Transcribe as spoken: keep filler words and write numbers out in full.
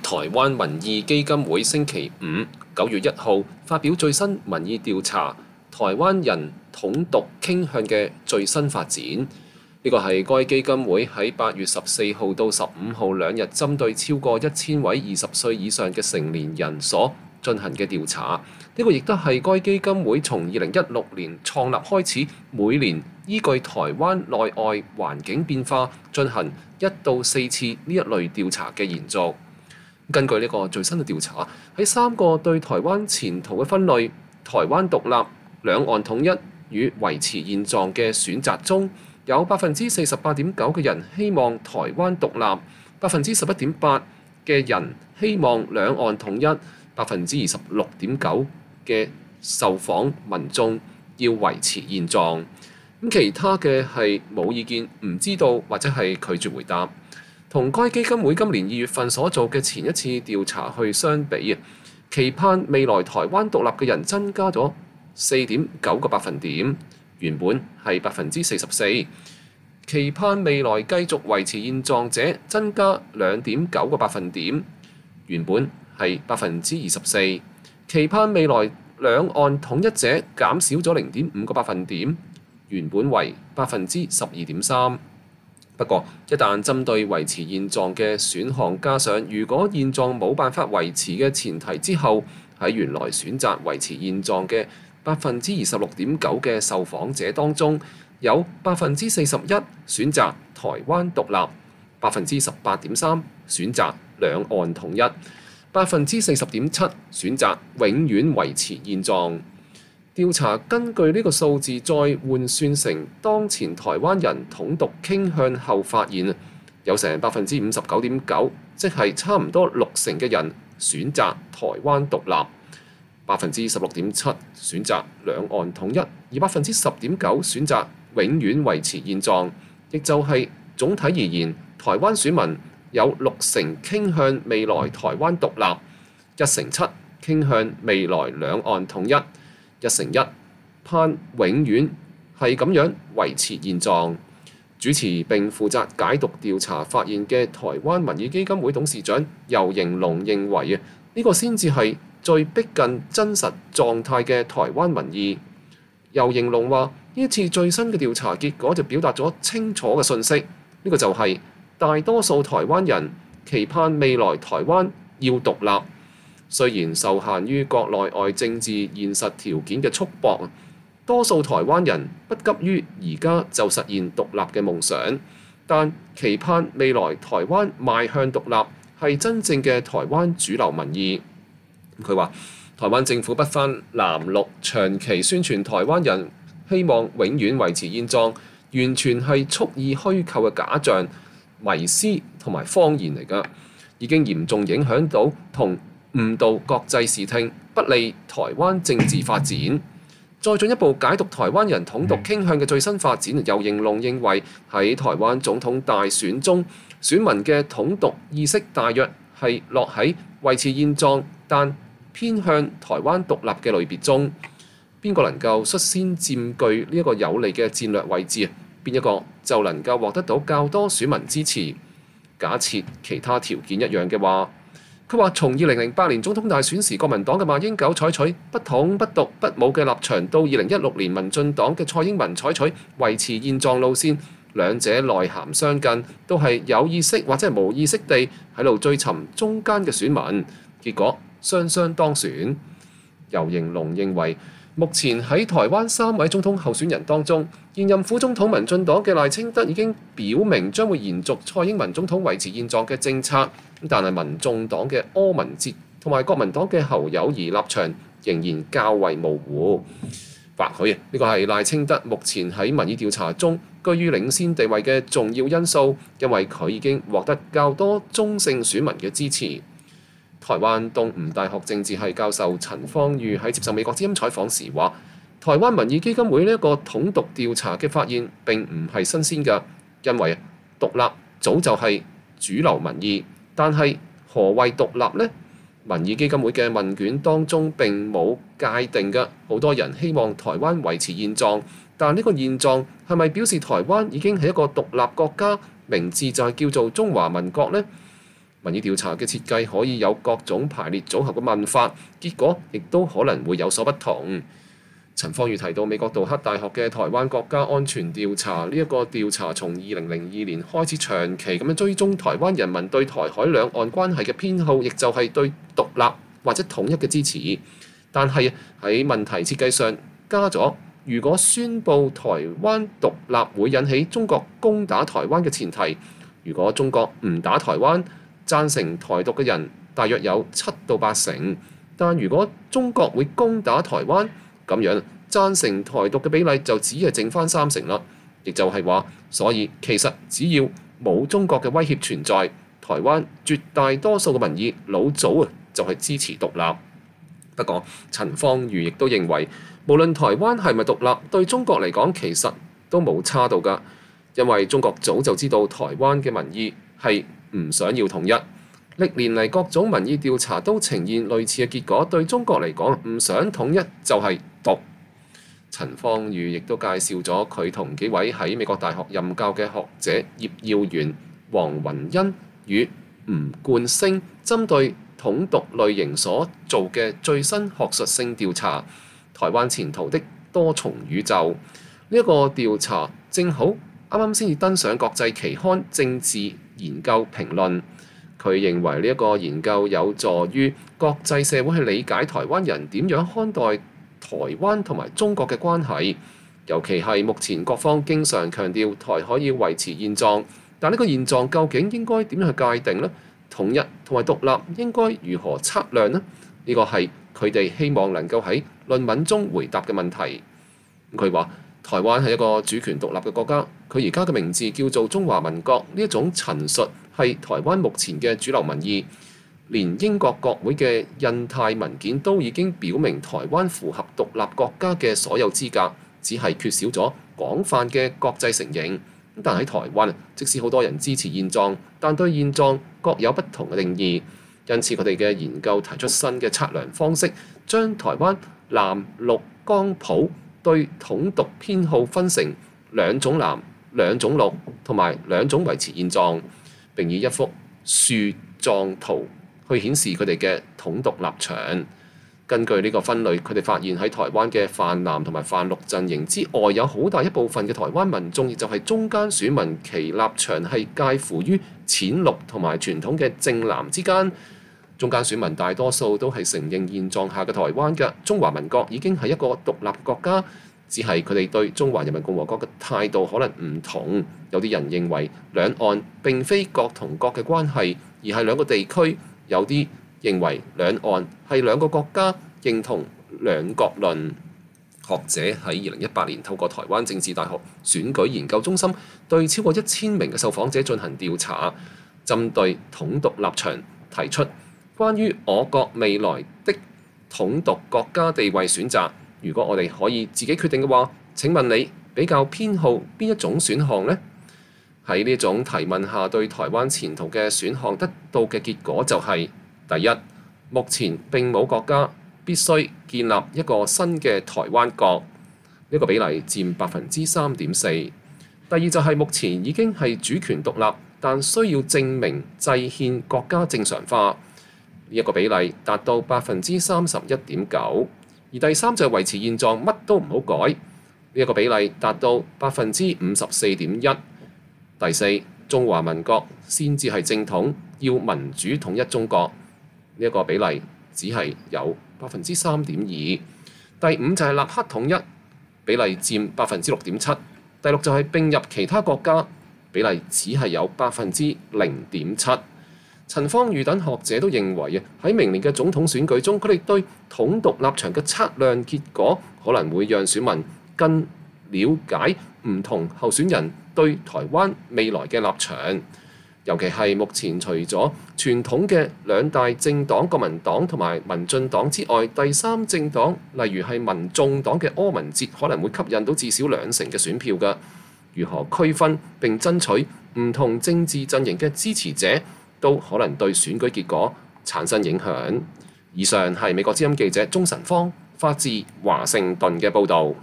台灣民意基金會星期五九月一號發表最新民意調查，台灣人統獨傾向嘅最新發展。呢個係該基金會喺八月十四號到十五號兩日針對超過一千位二十歲以上嘅成年人所進行嘅調查。呢個亦都係該基金會從二零一六年創立開始，每年依據台灣內外環境變化進行一到四次呢一類調查嘅延續。根據呢個最新嘅調查，喺三個對台灣前途嘅分類，台灣獨立、兩岸統一與維持現狀嘅選擇中，有百分之四十八點九嘅人希望台灣獨立，百分之十一點八嘅人希望兩岸統一，百分之二十六點九嘅受訪民眾要維持現狀。咁其他嘅係冇意見、唔知道或者係拒絕回答。同該基金會今年二月份所做嘅前一次調查去相比啊，期盼未來台灣獨立嘅人增加咗四點九個百分點，原本係百分之四十四；期盼未來繼續維持現狀者增加兩點九個百分點，原本係百分之二十四；期盼未來兩岸統一者減少咗零點五個百分點，原本為百分之十二點三。不過，一旦針對維持現狀嘅選項加上如果現狀冇辦法維持嘅前提之後，喺原來選擇維持現狀嘅百分之二十六點九嘅受訪者當中，有百分之四十一選擇台灣獨立，百分之十八點三選擇兩岸統一，百分之四十點七選擇永遠維持現狀。調查根據呢個數字再換算成當前台灣人統獨傾向後，發現有成百分之五十九點九，即係差唔多六成嘅人選擇台灣獨立，百分之十六點七選擇兩岸統一，而百分之十點九選擇永遠維持現狀。亦就係總體而言，台灣選民有六成傾向未來台灣獨立，一成七傾向未來兩岸統一，一成一盼永遠係咁樣維持現狀。主持並負責解讀調查發現嘅台灣民意基金會董事長游盈隆認為啊，呢個先至係最逼近真實狀態嘅台灣民意。游盈隆話：呢一次最新嘅調查結果就表達咗清楚嘅訊息，呢個就係大多數台灣人期盼未來台灣要獨立。雖然受限於國內外政治現實條件嘅束縛，多數台灣人不急於而家就實現獨立嘅夢想，但期盼未來台灣邁向獨立係真正嘅台灣主流民意。佢話：台灣政府不分藍綠，長期宣傳台灣人希望永遠維持現狀，完全係蓄意虛構嘅假象、迷思同埋謊言嚟㗎，已經嚴重影響到同誤導國際視聽，不利台灣政治發展。再進一步解讀台灣人統獨傾向嘅最新發展，游盈隆認為喺台灣總統大選中，選民嘅統獨意識大約係落喺維持現狀但偏向台灣獨立嘅類別中。邊個能夠率先佔據呢一個有利嘅戰略位置，邊一個就能夠獲得到較多選民支持。假設其他條件一樣嘅話，佢話：從二零零八年總統大選時，國民黨嘅馬英九採取不統不獨不武嘅立場，到二零一六年民進黨嘅蔡英文採取維持現狀路線，兩者內涵相近，都係有意識或者係無意識地喺度追尋中間嘅選民，結果雙雙當選。游盈隆認為，目前喺台灣三位總統候選人當中，現任副總統民進黨嘅賴清德已經表明將會延續蔡英文總統維持現狀嘅政策，但係民眾黨嘅柯文哲同埋國民黨嘅侯友宜立場仍然較為模糊。或許呢個係賴清德目前喺民意調查中居於領先地位嘅重要因素，因為佢已經獲得較多中性選民嘅支持。台灣東吳大學政治系教授陳方宇喺接受美國之音採訪時話：台灣民意基金會呢一個統獨調查嘅發現並唔係新鮮㗎，因為獨立早就係主流民意。但係何謂獨立呢？民意基金會嘅問卷當中並冇界定嘅，好多人希望台灣維持現狀，但呢個現狀係咪表示台灣已經係一個獨立國家，名字就係叫做中華民國呢？ 民意調查嘅設計可以有各種排列組合嘅問法，結果亦都可能會有所不同。陳芳語提到美國杜克大學嘅台灣國家安全調查，呢一個調查從二零零二年開始長期咁樣追蹤台灣人民對台海兩岸關係嘅偏好，亦就係對獨立或者統一嘅支持。但係喺問題設計上加咗，如果宣布台灣獨立會引起中國攻打台灣嘅前提，如果中國唔打台灣，贊成台獨嘅人大約有七到八成，但如果中國會攻打台灣，咁樣贊成台獨嘅比例就只係剩翻三成啦。亦就係話，所以其實只要冇中國嘅威脅存在，台灣絕大多數嘅民意老早啊就係支持獨立。不過陳芳語亦都認為，無論台灣係咪獨立，對中國嚟講其實都冇差到㗎，因為中國早就知道台灣嘅民意係唔想要統一。歷年嚟各種民意調查都呈現類似嘅結果，對中國嚟講唔想統一就係獨。陳芳語亦都介紹咗佢同幾位喺美國大學任教嘅學者葉耀元、黃雲恩與吳冠星針對統獨類型所做嘅最新學術性調查《台灣前途的多重宇宙》。呢一個調查正好啱啱先至登上國際期刊《政治研究評論》。佢認為呢一個研究有助於國際社會去理解台灣人點樣看待台灣同埋中國嘅關係，尤其係目前各方經常強調台海要維持現狀，但呢個現狀究竟應該點樣去界定呢？統一同埋獨立應該如何測量呢？呢個係佢哋希望能夠喺論文中回答嘅問題。佢話台灣係一個主權獨立嘅國家，佢而家嘅名字叫做中華民國，呢一種陳述係台灣目前嘅主流民意，連英國國會嘅印太文件都已經表明台灣符合獨立國家嘅所有資格，只係缺少咗廣泛嘅國際承認。但喺台灣，即使好多人支持現狀，但對現狀各有不同嘅定義，因此佢哋嘅研究提出新嘅測量方式，將台灣藍綠光譜對統獨偏好分成兩種藍、兩種綠同埋兩種維持現狀，並以一幅樹狀圖去顯示佢哋嘅統獨立場。根據呢個分類，佢哋發現喺台灣嘅泛藍同埋泛綠陣營之外，有好大一部分嘅台灣民眾，亦就係中間選民，其立場係介乎於淺綠同埋傳統嘅正藍之間。中間選民大多數都係承認現狀下嘅台灣嘅中華民國已經係一個獨立國家，只係佢哋對中華人民共和國嘅態度可能唔同。有啲人認為兩岸並非國同國嘅關係，而係兩個地區；有啲認為兩岸係兩個國家，認同兩國論。學者喺二零一八年透過台灣政治大學選舉研究中心對超過一千名嘅受訪者進行調查，針對統獨立場提出關於我國未來的統獨國家地位選擇，如果我哋可以自己決定嘅話，請問你比較偏好邊一種選項呢？喺呢種提問下，對台灣前途嘅選項得到嘅結果就係：第一，目前並冇國家必須建立一個新嘅台灣國，呢個比例佔百分之三點四。第二就係目前已經係主權獨立，但需要證明制憲國家正常化，呢一個比例達到百分之三十一點九。而第三就係維持現狀，乜都唔好改，呢一個比例達到百分之五十四點一。第四，中華民國先至係正統，要民主統一中國，呢一個比例只係有百分之三點二。第五就係立刻統一，比例佔百分之六點七。第六就係並入其他國家，比例只係有百分之零點七。陳芳語等學者都認為啊，喺明年嘅總統選舉中，佢哋對統獨立場嘅測量結果可能會讓選民更了解唔同候選人對台灣未來嘅立場，尤其係目前除咗傳統嘅兩大政黨國民黨同埋民進黨之外，第三政黨例如係民眾黨嘅柯文哲可能會吸引到至少兩成嘅選票㗎。如何區分並爭取唔同政治陣營嘅支持者，都可能對選舉結果產生影響。以上係美國之音記者鍾晨芳發自華盛頓嘅報導。